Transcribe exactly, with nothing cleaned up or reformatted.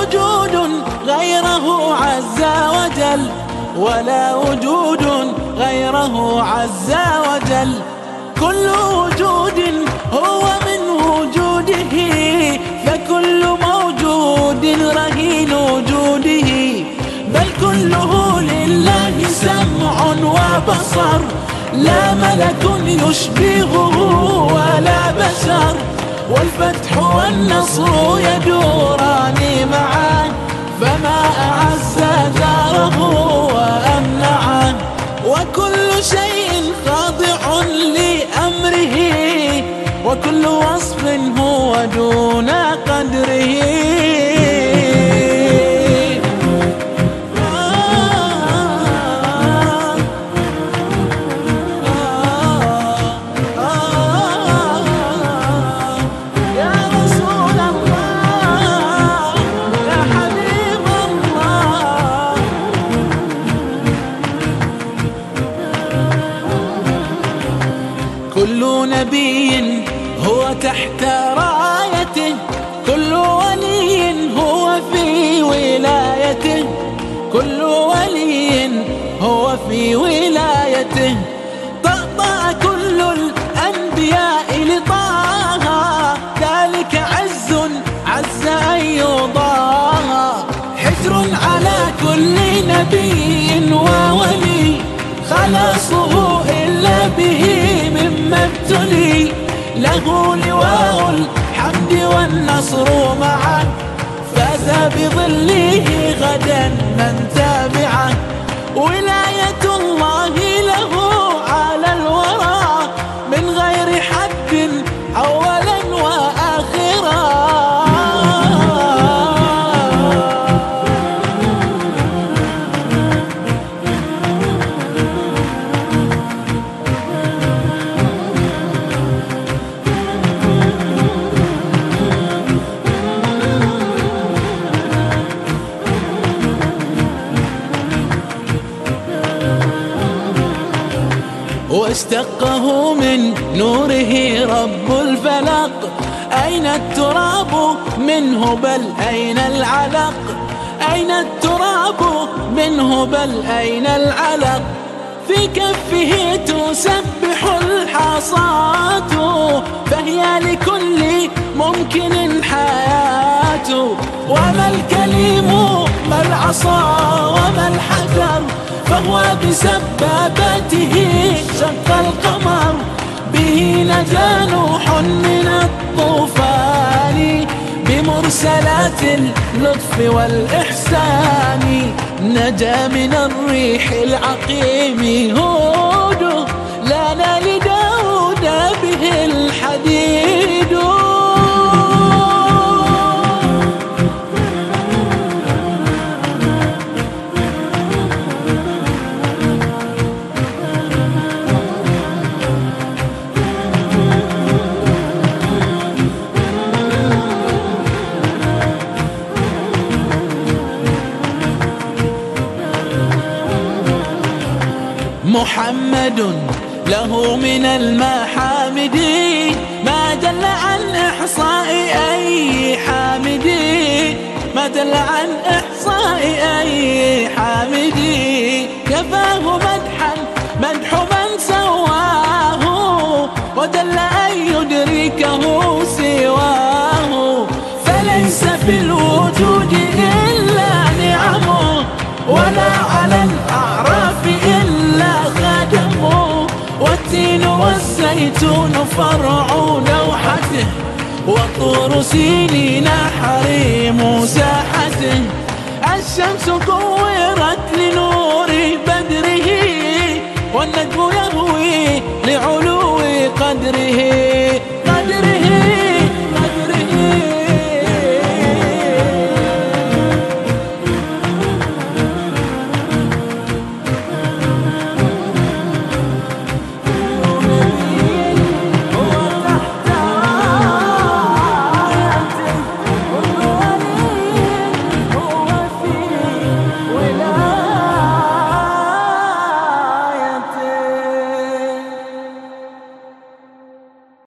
وجود غيره عز وجل، ولا وجود غيره عز وجل. كل وجود هو من وجوده، فكل موجود رهين وجوده. بل كله لله سمع وبصر، لا ملك يشبهه ولا بشر. والفتح والنصر يدوران معا، فما أعز داره وأمنعه. وكل شيء خاضع لأمره، وكل وصف هو دون قدره. كل نبي هو تحت رايته، كل ولي هو في ولايته، كل ولي هو في ولايته. طأطأ كل الأنبياء لطه، ذلك عز عز أن يضاها. حجر على كل نبي وولي، خلاصه إلا به مما ابتلي. له لواء الحمد والنصر معا، فاز بظله غدا من تابعه. ولاية الله له على الورى، من غير حد أولا وآخرا. واشتقه من نوره رب الفلق. أين التراب منه بل أين العلق، أين التراب منه بل أين العلق. في كفه تسبح الحصاة، فهي لكل ممكن حياة. وما الكليم ما العصا وما الحجر، فهو بسبابته شق القمر. به نجا نوح من الطوفان، بمرسلات اللطف والإحسان. نجا من الريح العقيم هود، لنا لداود به الحديد. محمد له من المحامد، ما دل عن إحصاء أي حامد، ما دل عن إحصاء أي حامد. كفاه مدحا مدح من سواه، ودل أن يدركه سواه. فليس في الوجود إلا نعمه، ولا على الأعراف إلا خدمه. والتين والزيتون فرع لوحته، وطور سينين حريم ساحته. الشمس كورت لنور بدره، والنجم يهوي لعلو قدره.